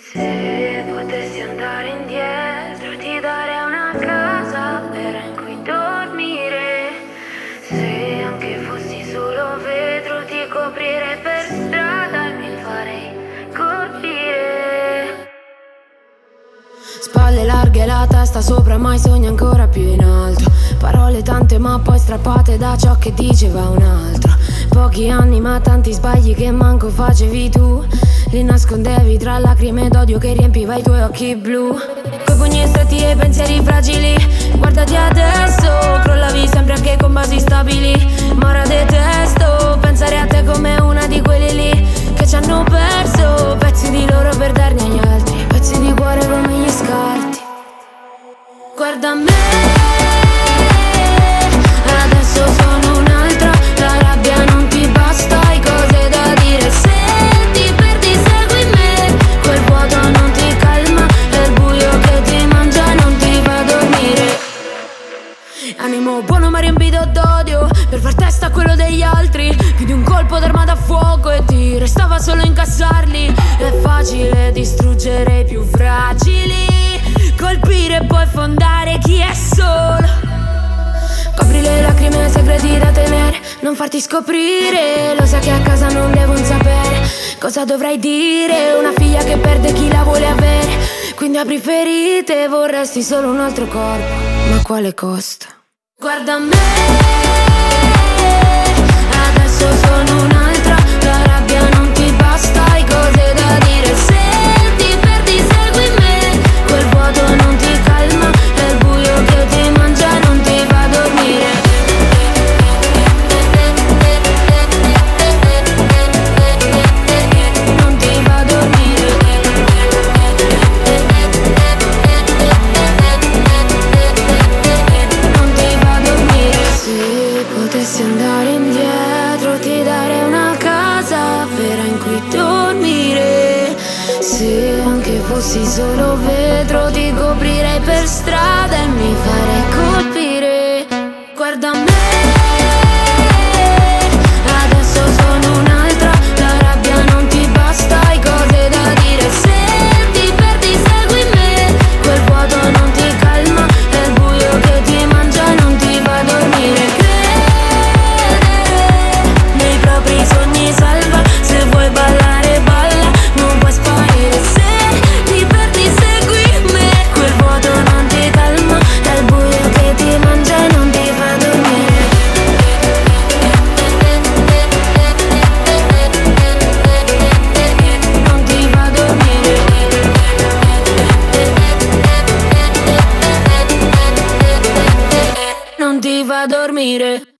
Se potessi andare indietro, ti darei una casa vera in cui dormire. Se anche fossi solo vetro, ti coprirei per strada e mi farei colpire. Spalle larghe, la testa sopra, mai sogni ancora più in alto. Parole tante ma poi strappate da ciò che diceva un altro. Pochi anni ma tanti sbagli che manco facevi tu. Li nascondevi tra lacrime d'odio che riempiva i tuoi occhi blu. Coi pugni stretti e i pensieri fragili, guardati adesso. Crollavi sempre anche con basi stabili, ma ora detesto pensare a te come una di quelli lì che ci hanno perso pezzi di loro per darne agli altri, pezzi di cuore come gli scarti. Guarda me, adesso sono un'altra. La rabbia non ti basta, hai cose da dire. Se ti perdi segui me, quel vuoto non ti calma. È il buio che ti mangia, non ti fa dormire. Animo buono ma riempito d'odio, per far testa a quello degli altri. Più di un colpo d'arma da fuoco e ti restava solo incassarli. È facile distruggere i più fragili, colpire e poi fondare chi è solo. Copri le lacrime, segreti da tenere, non farti scoprire. Lo sai che a casa non devono sapere cosa dovrai dire. Una figlia che perde chi la vuole avere, quindi apri ferite. Vorresti solo un altro corpo, ma a quale costo? Guarda me, adesso sono un'altra. La rabbia non ti basta, hai cose da dire. Se ti perdi segui me, quel vuoto non ti calma. È il buio che ti mangia, non ti fa dormire. Non ti fa dormire. Non ti fa dormire. Se potessi andare indietro, ti darei una casa vera in cui dormire. Se anche fossi solo vetro, ti coprirei per strada e mi farei colpire. Guarda me, adesso sono un'altra. La rabbia non ti basta, hai cose da dire. Se ti perdi segui me, quel vuoto non ti calma. È il buio che ti mangia, non ti fa dormire. Credere nei propri sogni salva. Se vuoi ballare balla, non puoi sparire. Se ti perdi segui me, quel vuoto non ti calma. È il buio che ti mangia e non ti fa dormire. Non ti fa dormire. Non ti fa dormire.